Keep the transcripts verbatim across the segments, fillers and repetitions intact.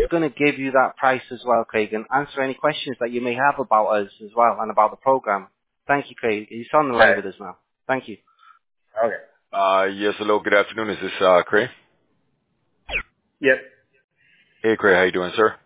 going to give you that price as well, Craig, and answer any questions that you may have about us as well and about the program. Thank you, Craig. He's on the line Okay. with us now. Thank you. Okay. Uh, yes, hello, good afternoon. Is this, uh, Craig? Yep. Hey, Craig, how you doing, sir?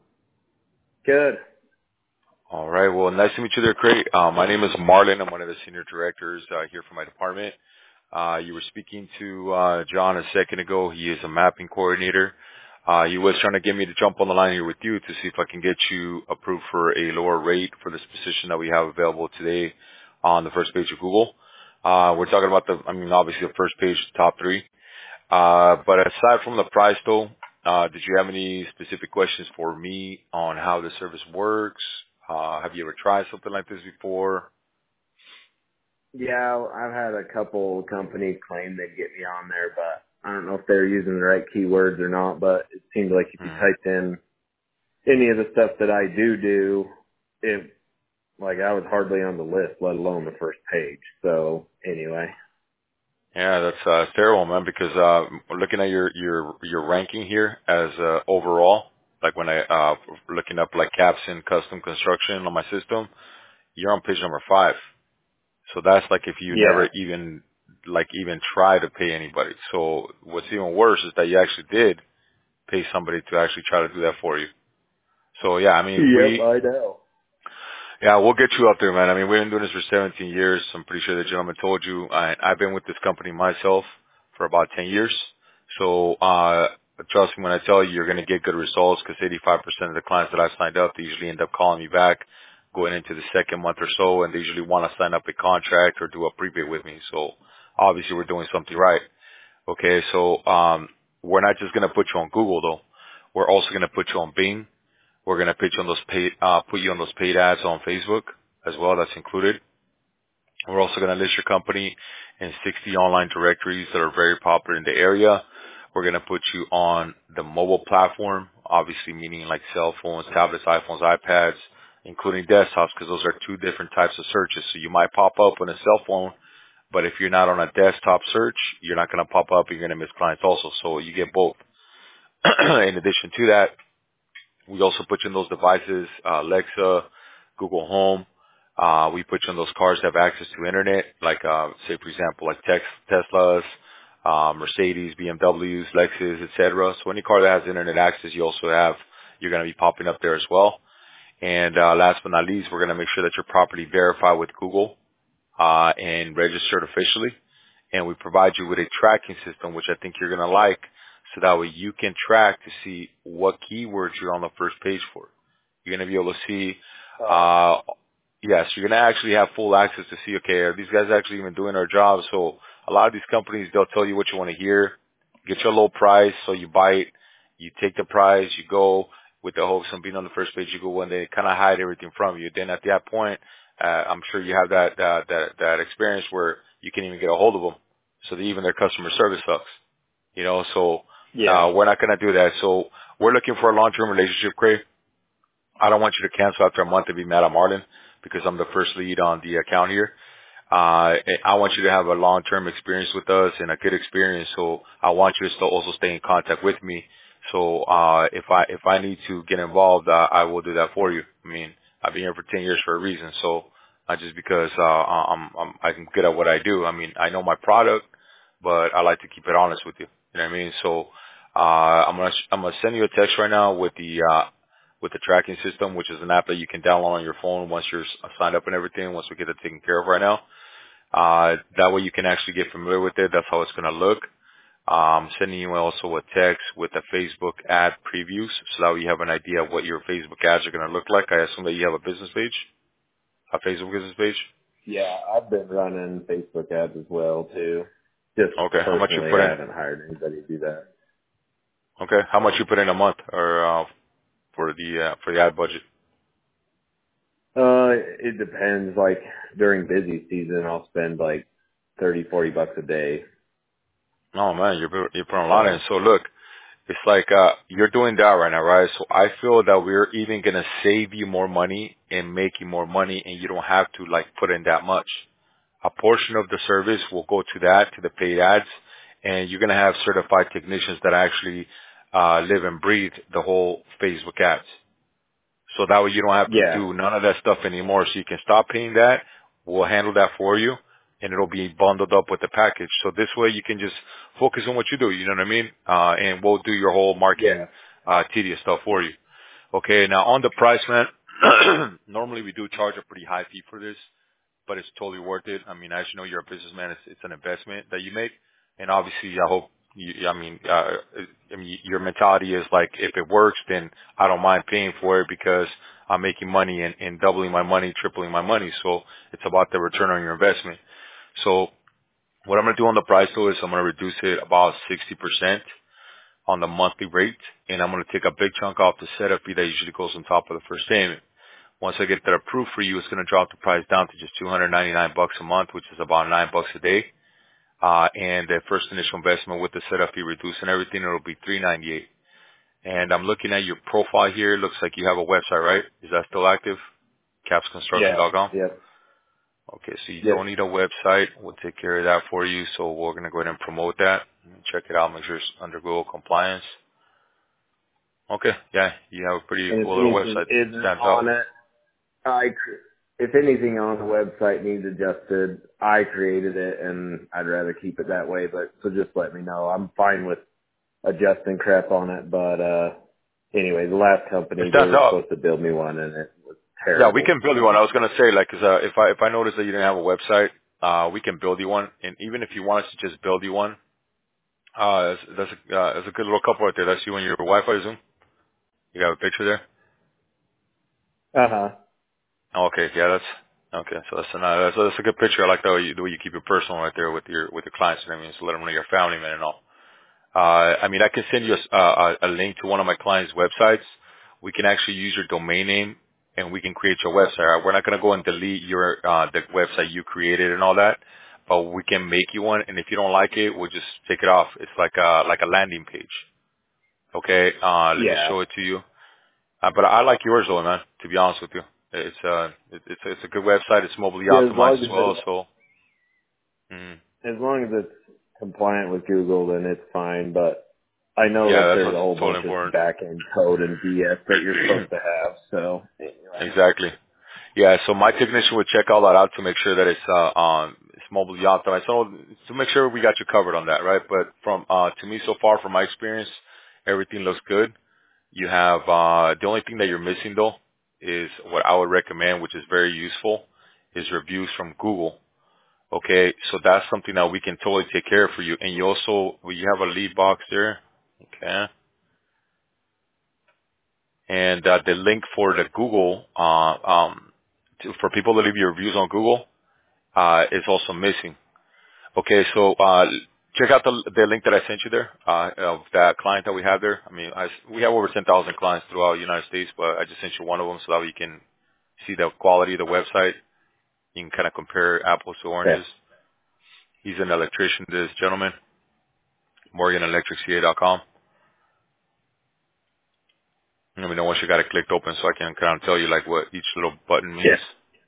Good. All right, well, nice to meet you there, Craig. Uh, my name is Marlon. I'm one of the senior directors, uh, here for my department. Uh, you were speaking to, uh, John a second ago. He is a mapping coordinator. Uh, he was trying to get me to jump on the line here with you to see if I can get you approved for a lower rate for this position that we have available today on the first page of Google. Uh, we're talking about the, I mean, obviously the first page, top three. Uh, but aside from the price though, uh, did you have any specific questions for me on how the service works? Uh, have you ever tried something like this before? Yeah, I've had a couple companies claim they'd get me on there, but I don't know if they're using the right keywords or not, but it seemed like if you Hmm. typed in any of the stuff that I do do, it, like I was hardly on the list, let alone the first page. So anyway. Yeah, that's, uh, terrible, man, because, uh, looking at your, your, your ranking here as, uh, overall, like when I, uh, looking up like Capson custom construction on my system, you're on page number five. So that's like if you Yeah. never even, like even try to pay anybody. So what's even worse is that you actually did pay somebody to actually try to do that for you. So yeah, I mean, Yep, we, I know. yeah, we'll get you up there, man. I mean, we've been doing this for seventeen years. I'm pretty sure the gentleman told you. I, I've been with this company myself for about ten years. So, uh, trust me when I tell you, you're going to get good results because eighty-five percent of the clients that I've signed up, they usually end up calling me back going into the second month or so, and they usually want to sign up a contract or do a prepaid with me. So obviously we're doing something right. Okay. So, um, we're not just going to put you on Google though. We're also going to put you on Bing. We're going to put you on those paid, uh, put you on those paid ads on Facebook as well. That's included. We're also going to list your company in sixty online directories that are very popular in the area. We're going to put you on the mobile platform, obviously meaning like cell phones, tablets, iPhones, iPads, including desktops, because those are two different types of searches. So you might pop up on a cell phone, but if you're not on a desktop search, you're not going to pop up. You're going to miss clients also. So you get both. In addition to that, we also put you in those devices, uh, Alexa, Google Home. Uh, we put you in those cars that have access to internet, like, uh, say for example, like Tex- Teslas, uh, Mercedes, B M Ws, Lexus, et cetera. So any car that has internet access, you also have, you're going to be popping up there as well. And, uh, last but not least, we're going to make sure that you're properly verified with Google, uh, and registered officially. And we provide you with a tracking system, which I think you're going to like, so that way you can track to see what keywords you're on the first page for. You're going to be able to see, Uh, uh, yes, you're going to actually have full access to see, okay, are these guys actually even doing their job? So a lot of these companies, they'll tell you what you want to hear, get you a low price, so you buy it, you take the price, you go with the hopes of being on the first page, you go when they kind of hide everything from you. Then at that point, uh, I'm sure you have that, uh, that, that experience where you can't even get a hold of them. So that even their customer service sucks, you know, so, yeah. uh, we're not going to do that. So we're looking for a long-term relationship, Craig. I don't want you to cancel after a month and be mad at Martin because I'm the first lead on the account here. Uh, and I want you to have a long-term experience with us and a good experience. So I want you to still also stay in contact with me. So, uh, if I, if I need to get involved, uh, I will do that for you. I mean, I've been here for ten years for a reason. So not just because, uh, I'm, I'm, I'm good at what I do. I mean, I know my product, but I like to keep it honest with you. You know what I mean? So, uh, I'm going to, I'm going to send you a text right now with the, uh, with the tracking system, which is an app that you can download on your phone once you're s- signed up and everything, once we get it taken care of right now. Uh, that way you can actually get familiar with it. That's how it's going to look. Um, sending you also a text with a Facebook ad previews so that way you have an idea of what your Facebook ads are going to look like. I assume that you have a business page, a Facebook business page. Yeah, I've been running Facebook ads as well too. Just Okay. How much you personally, put I in? haven't hired anybody to do that. Okay. How much you put in a month or, uh, for the, uh, for the ad budget? Uh, it depends. Like during busy season, I'll spend like thirty, forty bucks a day. Oh man, you're, you're putting a lot in. So So look, it's like, uh, you're doing that right now, right? So I feel that we're even going to save you more money and make you more money and you don't have to like put in that much. A portion of the service will go to that, to the paid ads, and you're going to have certified technicians that actually, uh, live and breathe the whole Facebook ads. So that way you don't have to Yeah. do none of that stuff anymore. So you can stop paying that. We'll handle that for you, and it'll be bundled up with the package. So this way you can just focus on what you do. You know what I mean? Uh, and we'll do your whole marketing, Yeah. uh, tedious stuff for you. Okay. Now on the price, man, normally we do charge a pretty high fee for this, but it's totally worth it. I mean, as you know, you're a businessman. It's, it's an investment that you make. And obviously I hope you, I mean, uh, I mean, your mentality is like, if it works, then I don't mind paying for it because I'm making money and, and doubling my money, tripling my money. So it's about the return on your investment. So what I'm going to do on the price though is I'm going to reduce it about sixty percent on the monthly rate. And I'm going to take a big chunk off the setup fee that usually goes on top of the first payment. Once I get that approved for you, it's going to drop the price down to just two hundred ninety-nine bucks a month, which is about nine bucks a day. Uh, and the first initial investment with the setup fee reduced and everything, it'll be three ninety-eight. And I'm looking at your profile here. It looks like you have a website, right? Is that still active? caps construction Yeah. dot com? Yep. Okay, so you don't Yep. need a website. We'll take care of that for you. So we're going to go ahead and promote that. Check it out. Make sure it's under Google compliance. Okay, yeah, you have a pretty And if cool little anything website. isn't Stands out. on it, I, cr- if anything on the website needs adjusted, I created it and I'd rather keep it that way, but so just let me know. I'm fine with adjusting crap on it, but, uh, anyway, the last It company, they stands were out. supposed to build me one and it was Yeah, we terrible. can build you one. I was gonna say, like, 'cause uh, if I if I noticed that you didn't have a website, uh, we can build you one. And even if you want us to just build you one, uh, that's that's a, uh, that's a good little couple right there. That's you and your wife, I assume. You got a picture there. Uh huh. Oh, okay, yeah, that's okay. So that's a nice- that's, that's a good picture. I like the way you, the way you keep it personal right there with your with your clients. I mean, so let them know you're a family man and all. Uh, I mean, I can send you a, a, a link to one of my clients' websites. We can actually use your domain name and we can create your website. Right? We're not going to go and delete your, uh, the website you created and all that, but we can make you one. And if you don't like it, we'll just take it off. It's like a, like a landing page. Okay. Uh, let me Yeah. show it to you. Uh, but I like yours though, man, to be honest with you. It's, uh, it, it's, it's a good website. It's mobilely Yeah, as long optimized as as well. it's, So, mm, as long as it's compliant with Google, then it's fine, but I know yeah, that that's there's a what's whole totally bunch of important. back end code and B S that you're supposed to have. So anyway. Exactly. Yeah, so my technician would check all that out to make sure that it's uh um it's mobilely optimized. So to make sure we got you covered on that, right? But from uh to me so far from my experience, everything looks good. You have uh the only thing that you're missing though is what I would recommend, which is very useful, is reviews from Google. Okay, so that's something that we can totally take care of for you. And you also well, you have a lead box there. Okay. And uh, the link for the Google uh um to, for people to leave your reviews on Google uh, is also missing. Okay, so uh, check out the the link that I sent you there uh, of that client that we have there. I mean, I, we have over ten thousand clients throughout the United States, but I just sent you one of them so that you can see the quality of the website. You can kind of compare apples to Okay. oranges. He's an electrician, this gentleman, morgan electric c a dot com. Let me know once you got it clicked open so I can kind of tell you like what each little button means. Yeah.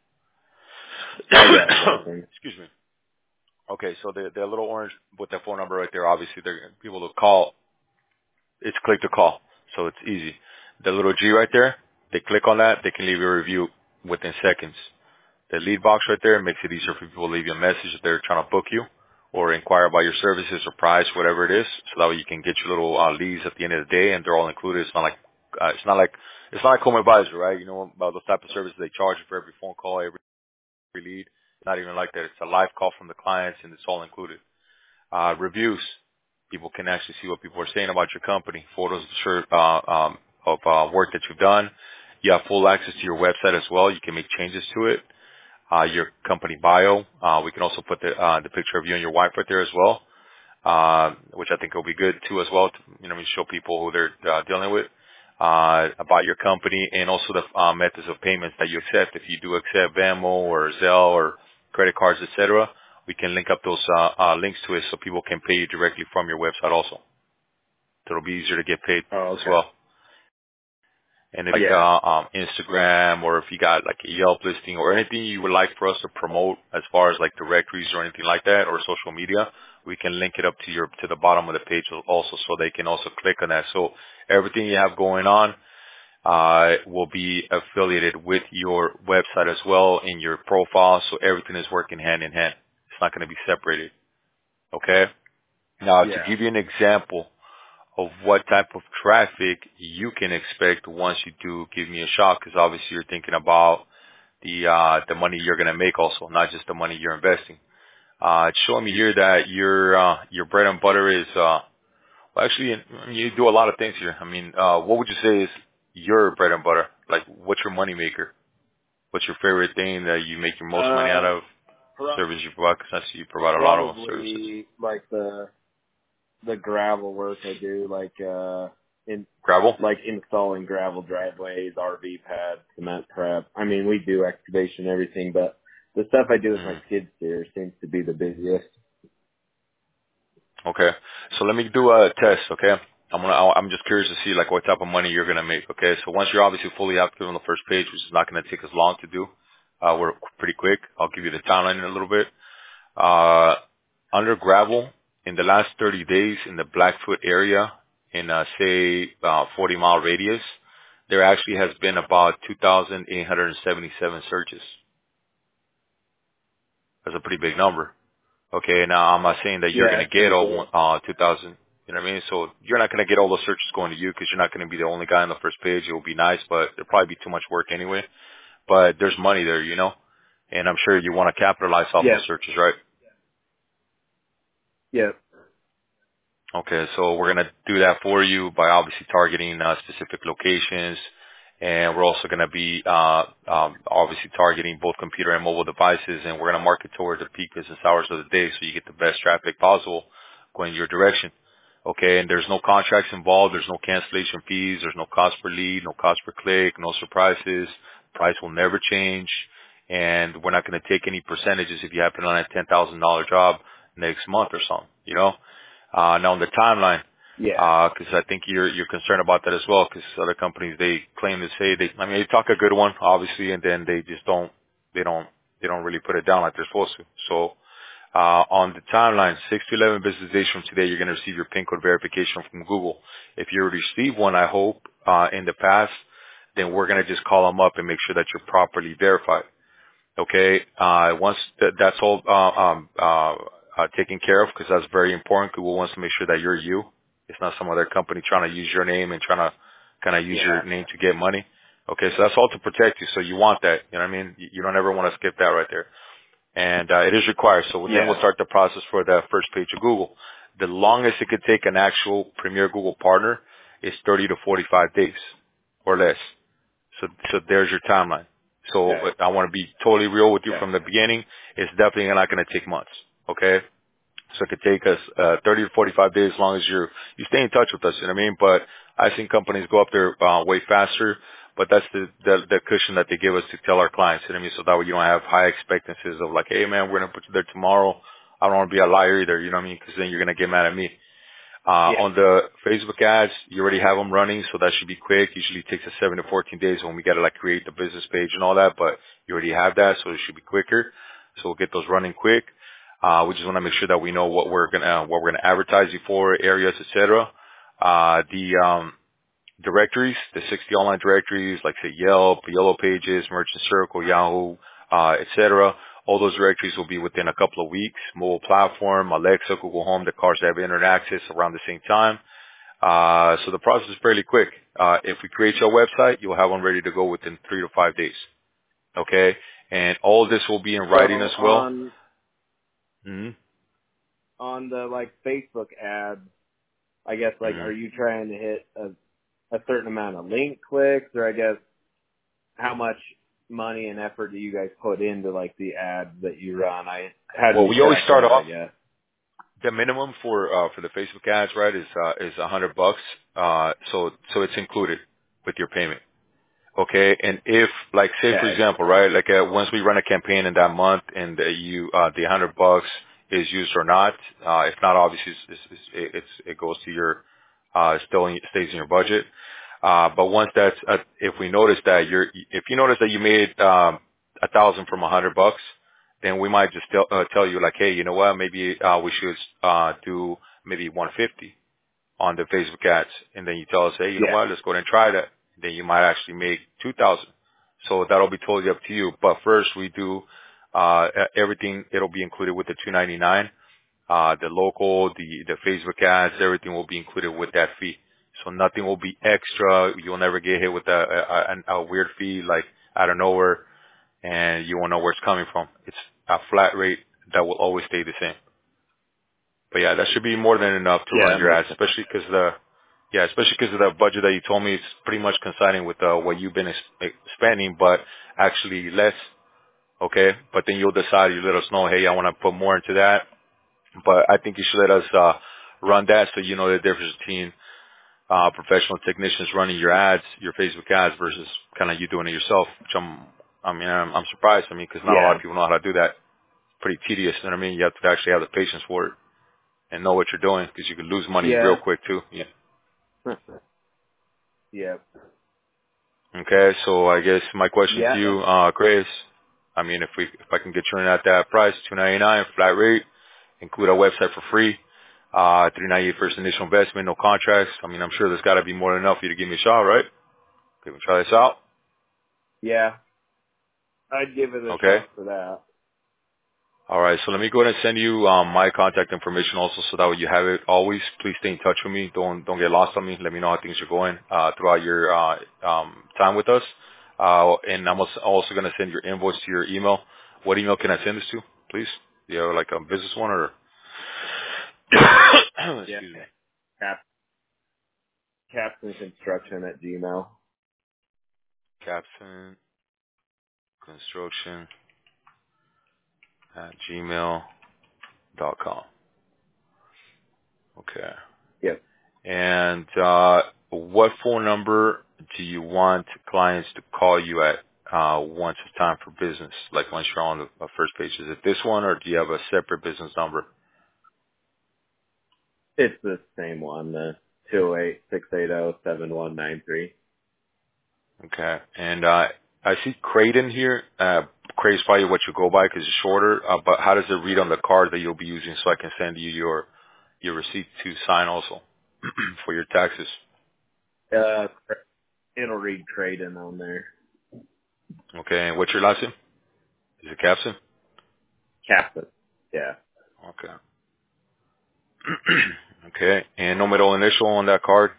I got it open. Excuse me. Okay, so the the little orange with the phone number right there, obviously they're people to call. It's click to call, so it's easy. The little G right there, they click on that, they can leave a review within seconds. The lead box right there makes it easier for people to leave you a message if they're trying to book you or inquire about your services or price, whatever it is, so that way you can get your little uh, leads at the end of the day, and they're all included. It's not like uh, it's not like it's not like Home Advisor, right? You know about those type of services they charge you for every phone call, every lead. It's not even like that. It's a live call from the clients, and it's all included. Uh, reviews. People can actually see what people are saying about your company. Photos of, sure, uh, um, of uh, work that you've done. You have full access to your website as well. You can make changes to it. Uh, your company bio. Uh, we can also put the, uh, the picture of you and your wife right there as well, uh, which I think will be good too as well. To, you know, show people who they're uh, dealing with uh, about your company, and also the uh, methods of payments that you accept. If you do accept Venmo or Zelle or credit cards, et cetera, we can link up those uh, uh, links to it so people can pay you directly from your website also. So it'll be easier to get paid Oh, as okay. well. And if Oh, you yeah. got um, Instagram, or if you got like a Yelp listing or anything you would like for us to promote as far as like directories or anything like that, or social media, we can link it up to your to the bottom of the page also, so they can also click on that. So everything you have going on uh will be affiliated with your website as well in your profile, so everything is working hand in hand. It's not going to be separated. Okay? Now, Yeah. to give you an example of what type of traffic you can expect once you do give me a shot, because obviously you're thinking about the uh the money you're going to make also, not just the money you're investing. Uh it's showing me here that your uh your bread and butter is uh well, actually you do a lot of things here. I mean, uh what would you say is your bread and butter? Like, what's your money maker? What's your favorite thing that you make your most money out Uh, of? pro- Service you provide, because I see you provide a lot of services. probably like the the gravel work I do, like uh, in Gravel? like installing gravel driveways, R V pads, cement prep. I mean, we do excavation, everything, but the stuff I do with my Mm. skid steer seems to be the busiest. Okay. So let me do a test, okay? I'm gonna, I'm just curious to see like what type of money you're gonna make, okay? So once you're obviously fully active on the first page, which is not gonna take us long to do, uh, we're pretty quick. I'll give you the timeline in a little bit. Uh, under gravel, in the last thirty days in the Blackfoot area, in uh, say uh, forty mile radius, there actually has been about two thousand eight hundred seventy-seven searches. That's a pretty big number. Okay, now I'm not saying that you're Yeah, going to it's get pretty all cool. uh, two thousand, you know what I mean? So you're not going to get all those searches going to you, because you're not going to be the only guy on the first page. It will be nice, but it'll probably be too much work anyway. But there's money there, you know? And I'm sure you want to capitalize off Yeah, those searches, right? yeah, Okay, so we're going to do that for you by obviously targeting uh, specific locations. And we're also going to be uh, um, obviously targeting both computer and mobile devices. And we're going to market towards the peak business hours of the day, so you get the best traffic possible going your direction. Okay, and there's no contracts involved. There's no cancellation fees. There's no cost per lead, no cost per click, no surprises. Price will never change. And we're not going to take any percentages if you happen on a ten thousand dollars job next month or something, you know? Uh, now on the timeline, yeah, uh, cause I think you're, you're concerned about that as well, cause other companies, they claim to say they, I mean, they talk a good one, obviously, and then they just don't, they don't, they don't really put it down like they're supposed to. So, uh, on the timeline, six to eleven business days from today, you're going to receive your PIN code verification from Google. If you already received one, I hope, uh, in the past, then we're going to just call them up and make sure that you're properly verified. Okay. Uh, once th- that's all, uh, um, uh, uh, taken care of, because that's very important. Google wants to make sure that you're you. It's not some other company trying to use your name and trying to kind of use yeah, your name to get money. Okay. So that's all to protect you. So you want that. You know what I mean? You you don't ever want to skip that right there. And, uh, it is required. So then yeah. we'll start the process for the first page of Google. The longest it could take an actual premier Google partner is thirty to forty-five days or less. So, so there's your timeline. So Okay, I want to be totally real with you okay, from the beginning. It's definitely not going to take months. Okay. So it could take us, uh, thirty to forty-five days as long as you're, you stay in touch with us. You know what I mean? But I've seen companies go up there, uh, way faster, but that's the, the, the cushion that they give us to tell our clients. You know what I mean? So that way you don't have high expectancies of like, hey man, we're going to put you there tomorrow. I don't want to be a liar either. You know what I mean? Cause then you're going to get mad at me. Uh, yeah, on the Facebook ads, you already have them running, so that should be quick. Usually it takes us seven to fourteen days when we got to like create the business page and all that, but you already have that, so it should be quicker. So we'll get those running quick. Uh, we just want to make sure that we know what we're gonna, what we're gonna advertise you for, areas, et cetera. Uh, the, um, directories, the sixty online directories, like say Yelp, Yellow Pages, Merchant Circle, Yahoo, uh, et cetera. All those directories will be within a couple of weeks. Mobile platform, Alexa, Google Home, the cars that have internet access around the same time. Uh, so the process is fairly quick. Uh, if we create your website, you'll have one ready to go within three to five days. Okay? And all of this will be in So writing as well. on Mm-hmm. on the like Facebook ads, I guess like, Mm-hmm. are you trying to hit a a certain amount of link clicks, or I guess how much money and effort do you guys put into like the ads that you run? I how do Well, you we always track start that? I off. guess. The minimum for uh, for the Facebook ads, right, is uh, is a hundred bucks. Uh, so so it's included with your payment. Okay, and if like say for Okay. example, right, like uh, once we run a campaign in that month and uh, you uh, the hundred bucks is used or not, uh, if not, obviously it's, it's, it's, it's it goes to your uh, still in, stays in your budget. Uh, but once that's uh, if we notice that you're if you notice that you made um, a thousand from a hundred bucks, then we might just tell, uh, tell you like, hey, you know what, maybe uh, we should uh, do maybe one fifty on the Facebook ads, and then you tell us, hey, you know Yeah. what, let's go ahead and try that. Then you might actually make two thousand. So that'll be totally up to you. But first, we do uh, everything. It'll be included with the two ninety-nine. Uh, the local, the the Facebook ads, everything will be included with that fee. So nothing will be extra. You'll never get hit with a, a, a, a weird fee like out of nowhere, and you won't know where it's coming from. It's a flat rate that will always stay the same. But yeah, that should be more than enough to Yeah. run your ads, especially because the yeah, especially because of the budget that you told me is pretty much coinciding with uh, what you've been ex- spending, but actually less. Okay, but then you'll decide. You let us know. Hey, I want to put more into that. But I think you should let us uh, run that so you know the difference between uh, professional technicians running your ads, your Facebook ads, versus kind of you doing it yourself. Which I'm, I mean, I'm, I'm surprised. I mean, because not a lot Yeah. of people know how to do that. Pretty tedious. You know what I mean? You have to actually have the patience for it and know what you're doing because you could lose money Yeah. real quick too. Yeah. Yeah. Okay. So I guess my question Yeah. to you, uh, Chris, I mean, if we, if I can get you in at that price, two ninety-nine flat rate, include our website for free, uh, three ninety-eight first initial investment, no contracts. I mean, I'm sure there's got to be more than enough for you to give me a shot, right? Can we try this out? Yeah. I'd give it a Okay. shot for that. All right. So let me go ahead and send you um, my contact information also, so that way you have it always. Please stay in touch with me. Don't don't get lost on me. Let me know how things are going uh, throughout your uh, um, time with us. Uh, and I'm also also going to send your invoice to your email. What email can I send this to, please? Do you have like a business one or? Yeah. Excuse me. Cap Captain Construction at Gmail. Capson Construction at gmail dot com. Okay. Yep. And uh, what phone number do you want clients to call you at uh, once it's time for business? Like once you're on the uh, first page, is it this one, or do you have a separate business number? It's the same one, the two eight six eight zero seven one nine three. Okay. And uh, I see Creighton here. Uh, Creighton's probably what you go by because it's shorter. Uh, but how does it read on the card that you'll be using, so I can send you your your receipt to sign also for your taxes? Uh, it'll read Creighton on there. Okay. And what's your last name? Is it Capson? Captain. Yeah. Okay. Okay. And no middle initial on that card?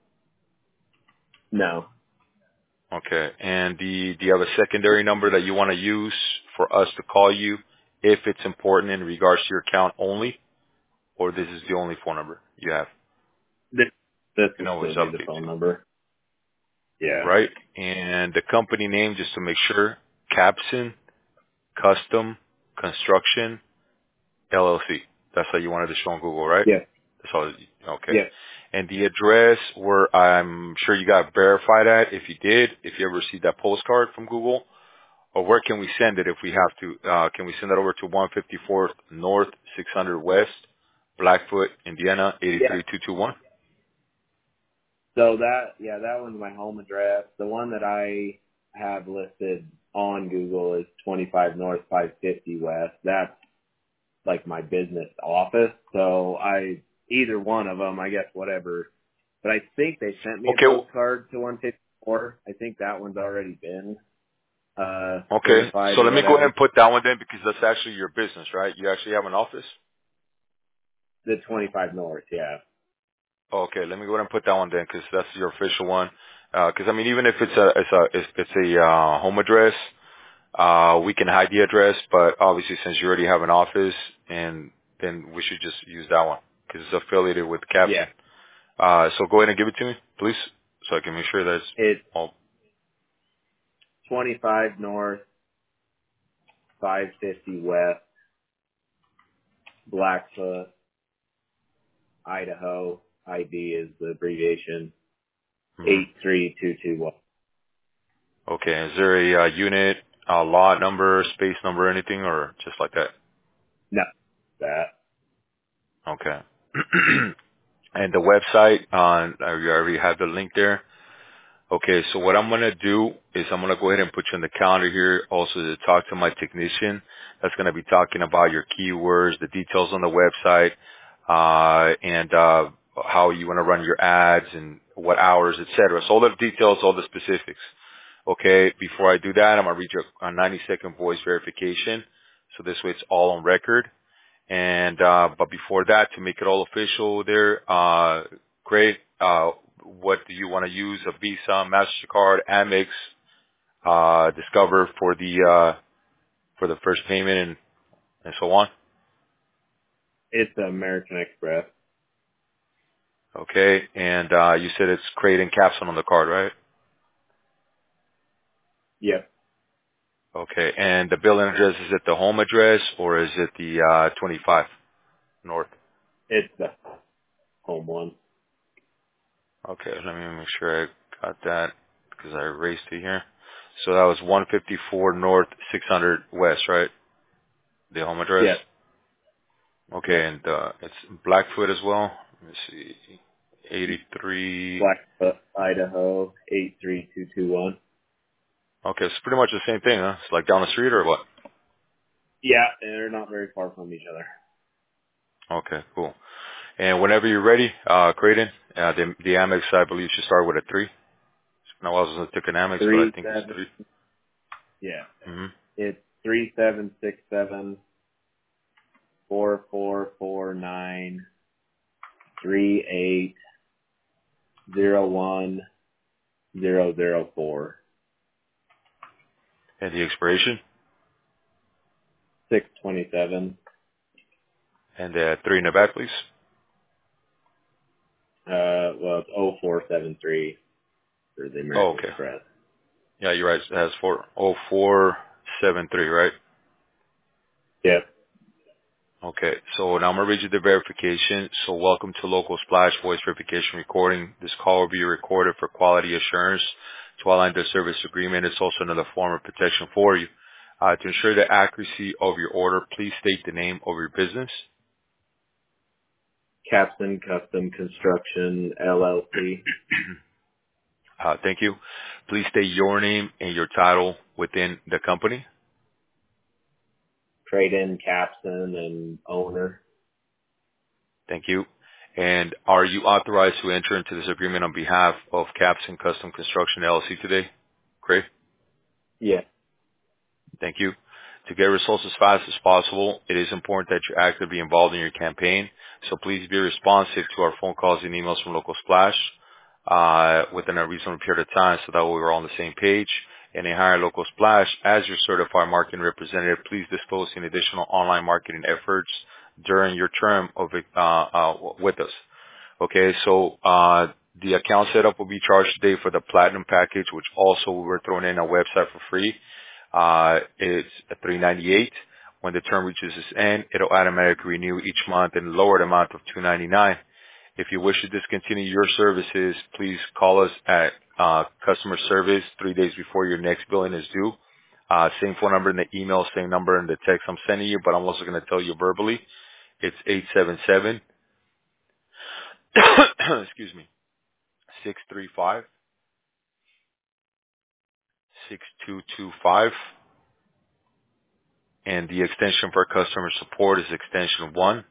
No. Okay. And do you, do you have a secondary number that you want to use for us to call you if it's important in regards to your account only? Or this is the only phone number you have? This this You will can always still be the update phone too. number. Yeah. Right? And the company name, just to make sure, Capson Custom Construction L L C. That's how you wanted to show on Google, right? Yeah. That's all. Okay. Yeah. And the address where I'm sure you got verified at, if you did, if you ever received that postcard from Google, or where can we send it if we have to? Uh, can we send that over to one fifty-fourth North, six hundred West, Blackfoot, Indiana, Yeah. eight three two two one? So that yeah, that one's my home address. The one that I have listed on Google is twenty-five North, five fifty West. That's like my business office. So I either one of them, I guess whatever. But I think they sent me a Okay. w- postcard to one fifty-four. I think that one's already been uh Okay. certified So or let me go ahead whatever. and put that one then, because that's actually your business, right? You actually have an office? The twenty-five North, yeah. Okay. Let me go ahead and put that one then, because that's your official one. Because I mean, even if it's a it's a if it's a uh, home address, uh, we can hide the address. But obviously, since you already have an office, and then we should just use that one because it's affiliated with Yeah. Capson. Uh, so go ahead and give it to me, please, so I can make sure that's It's all. twenty-five North, five fifty West, Blackfoot, Idaho. I D is the abbreviation. Mhm. eight three two two one. Okay. Is there a uh, unit, uh, lot number, space number, anything, or just like that? No, that. Okay. And the website, uh, you already have the link there. Okay, so what I'm going to do is I'm going to go ahead and put you on the calendar here also to talk to my technician that's going to be talking about your keywords, the details on the website, uh, and uh, how you want to run your ads and what hours, et cetera. So all the details, all the specifics. Okay, before I do that, I'm going to read you a ninety second voice verification. So this way it's all on record. And, uh, but before that, to make it all official there, uh, great, uh, what do you want to use? A Visa, MasterCard, Amex, uh, Discover for the, uh, for the first payment and, and so on? It's American Express. Okay. And, uh, you said it's Crate and Capsule on the card, right? Yep. Okay. And the billing address, is it the home address or is it the, uh, twenty-five North? It's the home one. Okay. Let me make sure I got that because I erased it here. So that was one fifty-four North, six hundred West, right? The home address? Yep. Okay, Yep. and uh it's Blackfoot as well. Let me see. eighty-three. Blackfoot, Idaho, eight three two two one. Okay, it's pretty much the same thing, huh? It's like down the street or what? Yeah, and they're not very far from each other. Okay, cool. And whenever you're ready, uh Creighton, uh the the Amex I believe should start with a three. No, I was took an Amex, but I Three think it's seven. three. Yeah, Mm-hmm. it's three seven six seven four four four nine three eight zero one zero zero four And the expiration six twenty seven. and the three in the back, please. Uh, well, it's oh four seven three for the Oh, American okay. Express. Yeah, you're right. It has four oh four seven three, right? Yep. Okay, so now I'm going to read you the verification. So welcome to Local Splash Voice Verification Recording. This call will be recorded for quality assurance. To align the service agreement, it's also another form of protection for you. Uh, to ensure the accuracy of your order, please state the name of your business. Capstan Custom Construction L L C. Uh, thank you. Please state your name and your title within the company. Trade-in Capstan and owner. Thank you. And are you authorized to enter into this agreement on behalf of Capstan Custom Construction L L C today? Great. Yeah. Thank you. To get results as fast as possible, it is important that you're actively involved in your campaign. So please be responsive to our phone calls and emails from Local Splash uh, within a reasonable period of time so that way we're all on the same page. And in hire Local Splash as your certified marketing representative, please disclose any additional online marketing efforts during your term of uh, uh, with us. Okay, so uh, the account setup will be charged today for the Platinum package, which also we're throwing in a website for free. Uh, it's three ninety-eight. When the term reaches its end, it'll automatically renew each month in a lowered amount of two ninety-nine. If you wish to discontinue your services, please call us at uh, customer service three days before your next billing is due. Uh, same phone number in the email, same number in the text I'm sending you, but I'm also going to tell you verbally. It's eight seven seven, excuse me, six three five, six two two five. And the extension for customer support is extension one.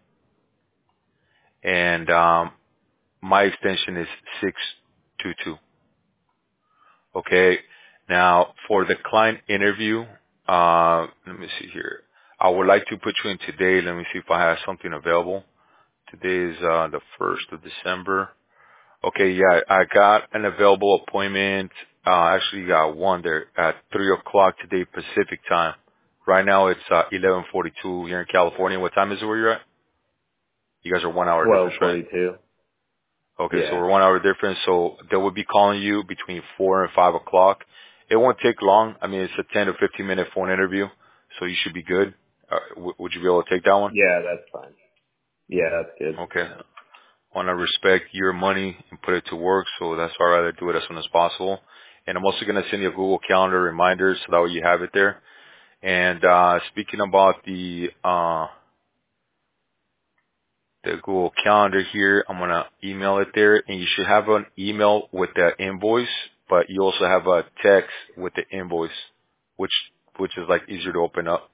And um, my extension is six two two. Okay. Now, for the client interview, uh, let me see here. I would like to put you in today. Let me see if I have something available. Today is uh, the first of December. Okay, yeah, I got an available appointment. Uh, actually got one there at three o'clock today Pacific time. Right now it's uh, eleven forty-two here in California. What time is it where you're at? You guys are one hour twelve difference, right? forty-two. Okay, so Yeah. we're one hour difference. So they will be calling you between four and five o'clock. It won't take long. I mean, it's a ten to fifteen minute phone interview, so you should be good. Uh, w- would you be able to take that one? Yeah, that's fine. Yeah, that's good. Okay. Want to respect your money and put it to work, so that's why I'd rather do it as soon as possible. And I'm also going to send you a Google Calendar reminder so that way you have it there. And uh speaking about the uh the Google Calendar here, I'm going to email it there, and you should have an email with the invoice but you also have a text with the invoice, which which is like easier to open up.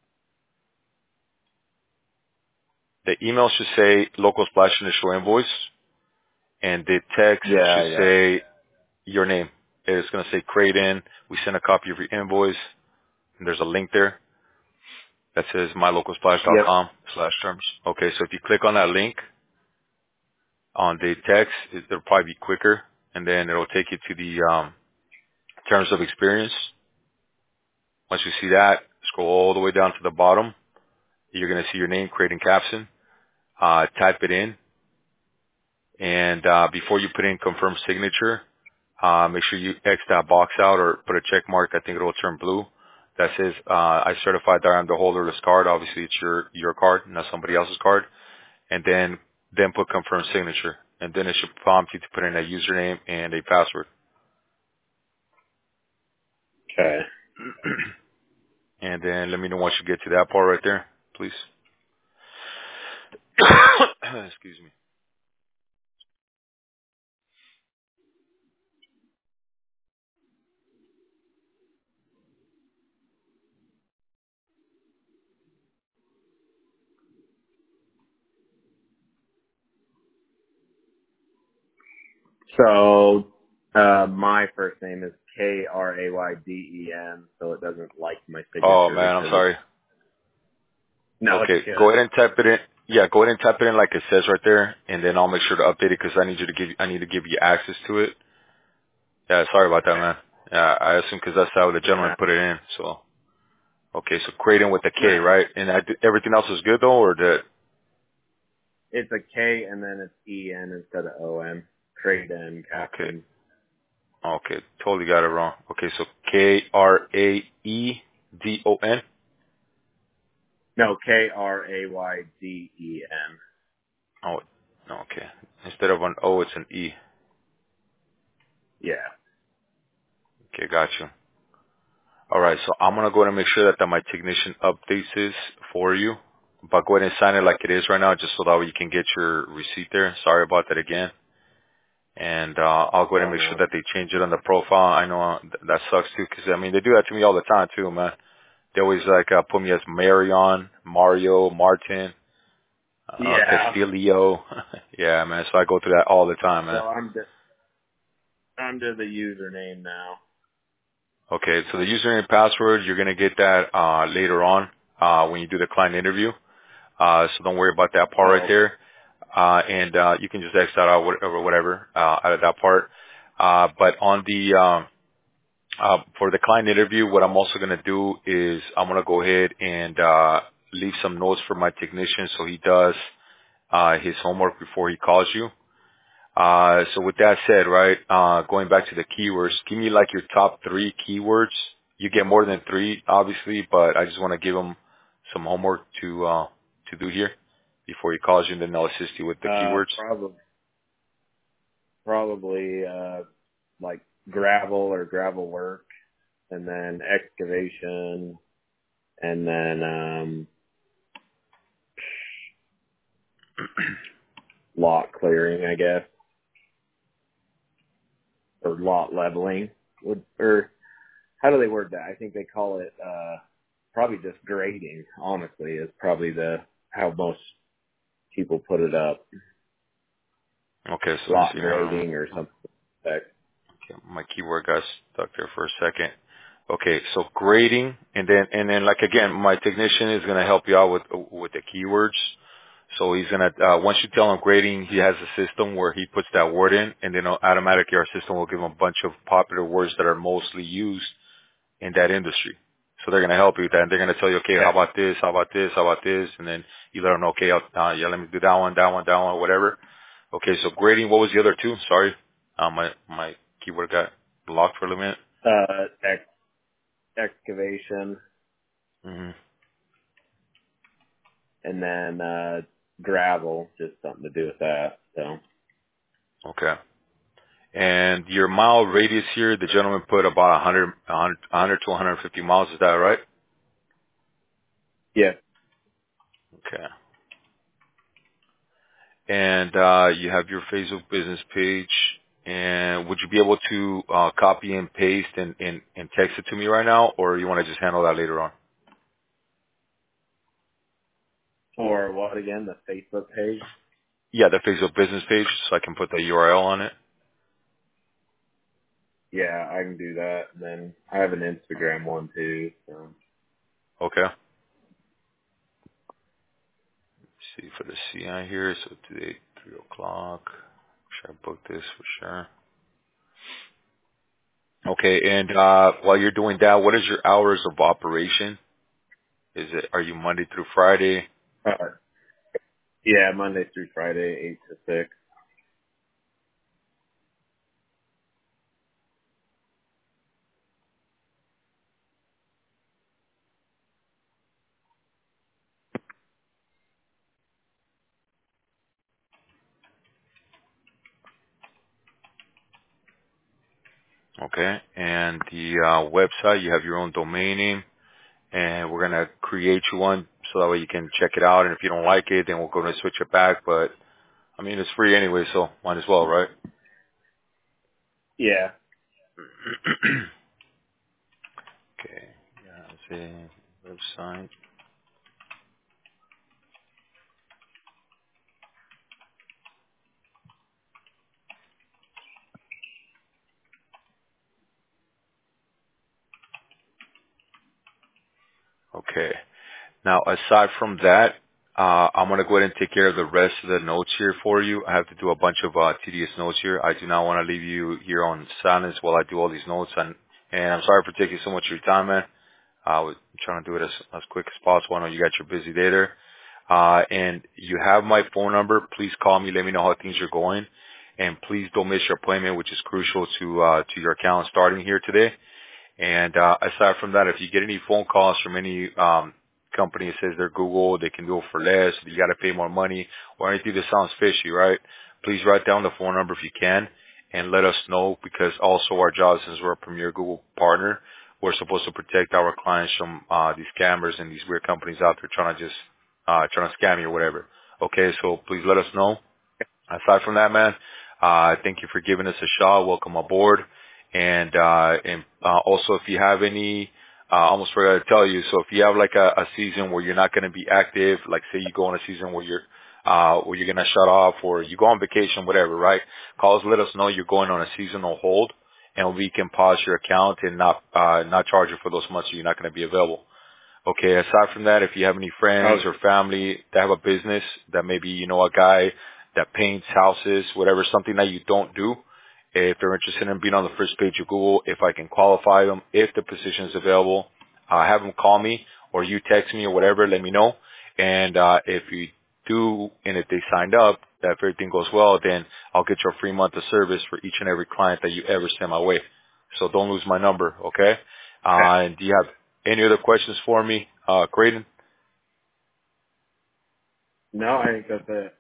The email should say local splash initial invoice, and the text Yeah, should yeah. say your name. It's going to say Creighton. We send a copy of your invoice, and there's a link there that says my local splash dot com Yep. slash terms. Okay, so if you click on that link on the text, it, it'll probably be quicker, and then it'll take you to the um, terms of experience. Once you see that, scroll all the way down to the bottom. You're going to see your name, Creighton Capson. Uh, type it in, and uh, before you put in confirm signature, uh, make sure you X that box out or put a check mark. I think it'll turn blue. That says uh, I certify that I'm the holder of this card. Obviously, it's your your card, not somebody else's card. And then then put confirm signature, and then it should prompt you to put in a username and a password. Okay. And then let me know once you get to that part right there, please. Excuse me. So, uh, my first name is K R A Y D E N, so it doesn't like my Oh signature man, I'm because it's, sorry. no, it's Okay, good. go ahead and type it in. Yeah, go ahead and type it in like it says right there, and then I'll make sure to update it because I need you to give. I need to give you access to it. Yeah, sorry about that, Okay. man. Yeah, I assume because that's how the gentleman Nah, put it in. So, okay, so Creighton with the K, nah. right? And I, everything else is good though, or the It's a K and then it's E N instead of O N. Creighton okay, Captain. okay, totally got it wrong. Okay, so K R A E D O N. No, K R A Y D E N. Oh, no, okay. Instead of an O, it's an E. Yeah. Okay, got you. All right, so I'm gonna go ahead and make sure that, that my technician updates this for you. But go ahead and sign it like it is right now, just so that way you can get your receipt there. Sorry about that again. And uh I'll go ahead and Oh make sure no. that they change it on the profile. I know uh, th- that sucks too, because I mean they do that to me all the time too, man. They always like uh, put me as Marion, Mario, Martin, uh Yeah. Castillo. Yeah, man. So I go through that all the time, So man. I'm just, I'm to the username now. Okay, so the username and password, you're gonna get that uh later on uh when you do the client interview. Uh so don't worry about that part right Oh, there. Uh and uh you can just X that out or whatever uh out of that part. Uh but on the um uh for the client interview, what I'm also gonna do is I'm gonna go ahead and uh leave some notes for my technician so he does uh his homework before he calls you. Uh, so with that said, right, uh, going back to the keywords, give me like your top three keywords. You get more than three, obviously, but I just want to give him some homework to, uh, to do here before he calls you, and then I'll assist you with the uh, keywords. probably, probably, uh, like gravel or gravel work, and then excavation, and then, um, lot clearing, I guess, or lot leveling. Would, or how do they word that? I think they call it, uh, probably just grading, honestly, is probably the, how most people put it up. Okay, so let me Lot see here. Um, grading or something like okay, my keyword got stuck there for a second. Okay, so grading, and then, and then like again, my technician is going to help you out with, with the keywords. So he's gonna uh, once you tell him grading, he has a system where he puts that word in, and then automatically our system will give him a bunch of popular words that are mostly used in that industry. So they're gonna help you with that, and they're gonna tell you, okay, how that. about this, how about this, how about this, and then you let them know, okay, I'll, uh, yeah, let me do that one, that one, that one, whatever. Okay, so grading. What was the other two? Sorry, uh, my my keyword got locked for a minute. Uh, ex- excavation, hmm and then, uh, gravel, just something to do with that, so. Okay. And your mile radius here, the gentleman put about one hundred, one hundred, one hundred to one hundred fifty miles. Is that right? Yeah. Okay. And uh, you have your Facebook business page. And would you be able to uh, copy and paste and, and, and text it to me right now, or you want to just handle that later on? Or what again? The Facebook page? Yeah, the Facebook business page, so I can put the U R L on it. Yeah, I can do that. And then I have an Instagram one too. So. Okay. Let's see for the C I here. So today, three o'clock. Should I book this for sure? Okay. And uh, while you're doing that, what is your hours of operation? Is it, are you Monday through Friday? Uh, yeah, Monday through Friday, eight to six. Okay. And the uh, website, you have your own domain name, and we're going to create you one so that way you can check it out. And if you don't like it, then we're going to switch it back. But, I mean, it's free anyway, so might as well, right? Yeah. Okay. Yeah, let's see. Website. Okay. Now, aside from that, uh, I'm going to go ahead and take care of the rest of the notes here for you. I have to do a bunch of uh, tedious notes here. I do not want to leave you here on silence while I do all these notes. And, and I'm sorry for taking so much of your time, man. I was trying to do it as, as quick as possible. I know you got your busy day there. Uh, and you have my phone number. Please call me. Let me know how things are going. And please don't miss your appointment, which is crucial to, uh, to your account starting here today. And, uh, aside from that, if you get any phone calls from any, um, company that says they're Google, they can do it for less, you got to pay more money or anything that sounds fishy, right? Please write down the phone number if you can and let us know, because also our job, since we're a premier Google partner, we're supposed to protect our clients from, uh, these scammers and these weird companies out there trying to just, uh, trying to scam you or whatever. Okay. So please let us know. Aside from that, man, uh, thank you for giving us a shot. Welcome aboard. And, uh, and, uh, also if you have any, uh, I almost forgot to tell you. So if you have like a, a season where you're not going to be active, like say you go on a season where you're, uh, where you're going to shut off or you go on vacation, whatever, right? Call us, let us know you're going on a seasonal hold and we can pause your account and not, uh, not charge you for those months you're not going to be available. Okay. Aside from that, if you have any friends Okay. or family that have a business that maybe, you know, a guy that paints houses, whatever, something that you don't do, if they're interested in being on the first page of Google, if I can qualify them, if the position is available, uh, have them call me or you text me or whatever, let me know. And, uh, if you do, and if they signed up, that if everything goes well, then I'll get you a free month of service for each and every client that you ever send my way. So don't lose my number. Okay. Okay. Uh, and do you have any other questions for me, uh, Creighton? No, I think that's it.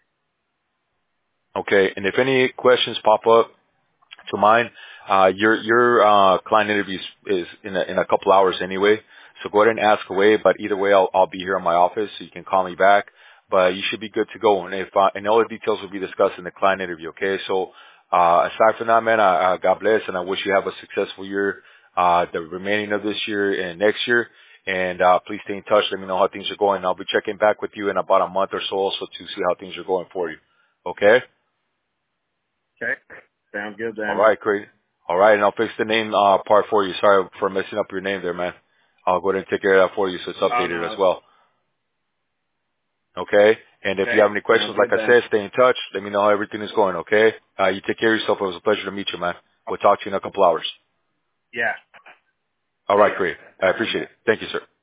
Okay. And if any questions pop up to mind, uh, your, your, uh, client interview is, is in a, in a couple hours anyway. So go ahead and ask away, but either way, I'll, I'll be here in my office so you can call me back, but you should be good to go. And if, uh, and all the details will be discussed in the client interview. Okay. So, uh, aside from that, man, uh, uh, God bless and I wish you have a successful year, uh, the remaining of this year and next year. And, uh, please stay in touch. Let me know how things are going. I'll be checking back with you in about a month or so also to see how things are going for you. Okay. Okay. Sounds good All then. right, great. All right, and I'll fix the name uh, part for you. Sorry for messing up your name there, man. I'll go ahead and take care of that for you so it's Oh updated as no. well. Okay? And if you Okay. have any questions, Sounds like good I then. said, stay in touch. Let me know how everything is going, okay? Uh, you take care of yourself. It was a pleasure to meet you, man. We'll talk to you in a couple hours. Yeah. All See right, ya. great. I appreciate it. Thank you, sir.